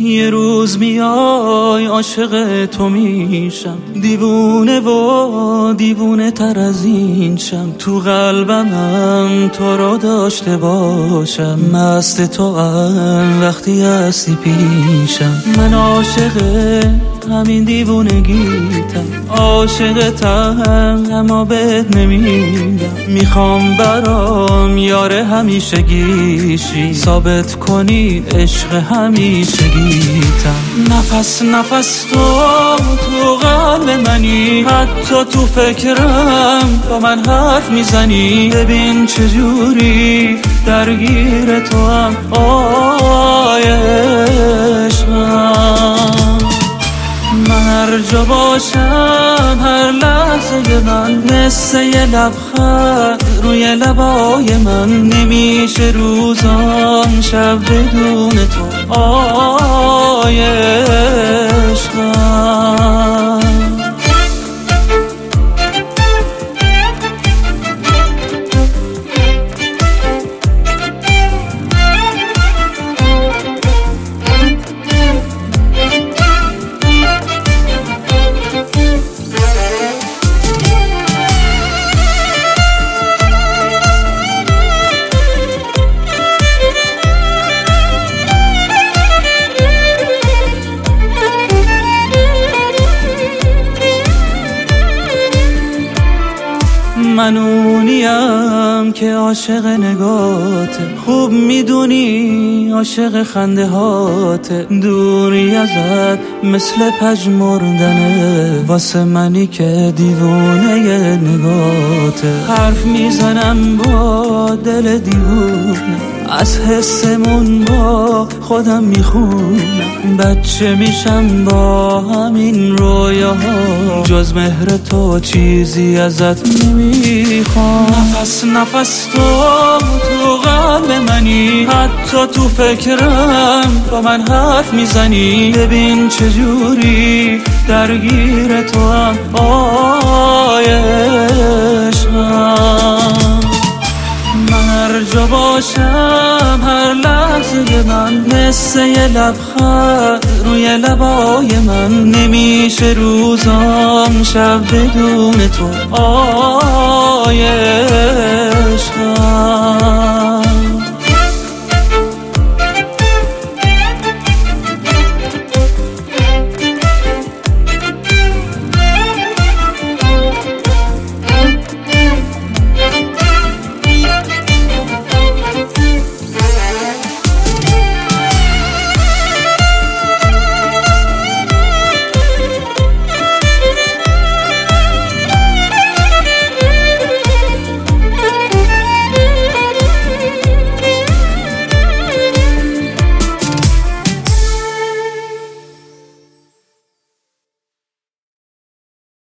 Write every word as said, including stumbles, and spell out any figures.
یه روز میای عاشق تو میشم، دیوونه و دیوونه تر از این شم. تو قلبم تو رو داشته باشم، مست تو هم وقتی هستی پیشم. من عاشق همین دیوونگیتم، عاشقتم اما بهت نمیدم. میخوام برام یاره همیشگیشی، ثابت کنی عشق همیشگیتم. نفس نفس تو تو قلب منی، حتی تو فکرم با من حرف میزنی. ببین چجوری درگیر تو هم آی عشقم. من هر جا باشم هر لحظه من مثل یه لبخند روی لبای من. نمیشه روزان شب بدون تو آی عشقم. من اونیم که عاشق نگاته، خوب میدونی عاشق خنده هاته. دوری ازت مثل پژمردنه واسه منی که دیوونه نگاته. حرف میزنم با دل دیوونه، از حسمون با خودم میخونم. بچه میشم با همین رویاها، جز مهر تو چیزی ازت نمیخوام. نفس نفس تو تو قلب منی، حتی تو فکرم با من حرف میزنی. ببین چجوری درگیر تو هم آی عشقم. من هر جا باشم هر لحظه من مثل یه لبخند روی لبای من. نمیشه روزام شب بدون تو آی